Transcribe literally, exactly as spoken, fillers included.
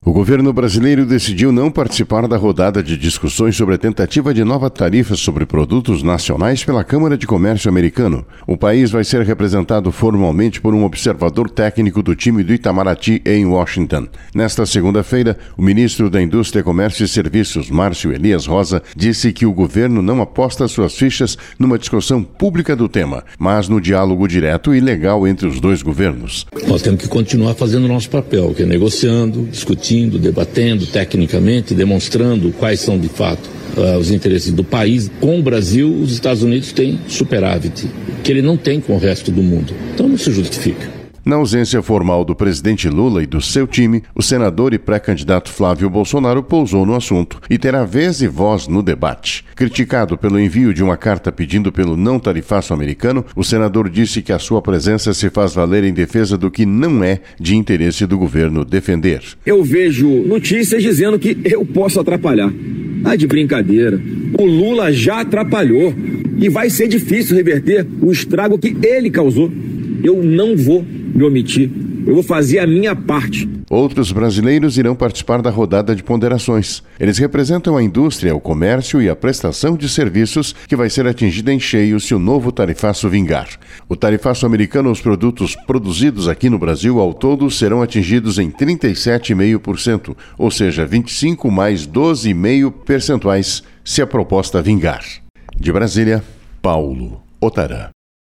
O governo brasileiro decidiu não participar da rodada de discussões sobre a tentativa de nova tarifa sobre produtos nacionais pela Câmara de Comércio americano. O país vai ser representado formalmente por um observador técnico do time do Itamaraty em Washington. Nesta segunda-feira, o ministro da Indústria, Comércio e Serviços, Márcio Elias Rosa, disse que o governo não aposta suas fichas numa discussão pública do tema, mas no diálogo direto e legal entre os dois governos. Nós temos que continuar fazendo o nosso papel, que é negociando, discutindo, debatendo tecnicamente, demonstrando quais são de fato uh, os interesses do país. Com o Brasil, os Estados Unidos têm superávit, que ele não tem com o resto do mundo. Então não se justifica. Na ausência formal do presidente Lula e do seu time, o senador e pré-candidato Flávio Bolsonaro pousou no assunto e terá vez e voz no debate. Criticado pelo envio de uma carta pedindo pelo não tarifaço americano, o senador disse que a sua presença se faz valer em defesa do que não é de interesse do governo defender. Eu vejo notícias dizendo que eu posso atrapalhar. Ah, de brincadeira. O Lula já atrapalhou e vai ser difícil reverter o estrago que ele causou. Eu não vou me omitir. Eu vou fazer a minha parte. Outros brasileiros irão participar da rodada de ponderações. Eles representam a indústria, o comércio e a prestação de serviços que vai ser atingida em cheio se o novo tarifaço vingar. O tarifaço americano aos produtos produzidos aqui no Brasil ao todo serão atingidos em trinta e sete vírgula cinco por cento, ou seja, vinte e cinco mais doze vírgula cinco percentuais se a proposta vingar. De Brasília, Paulo Otarã.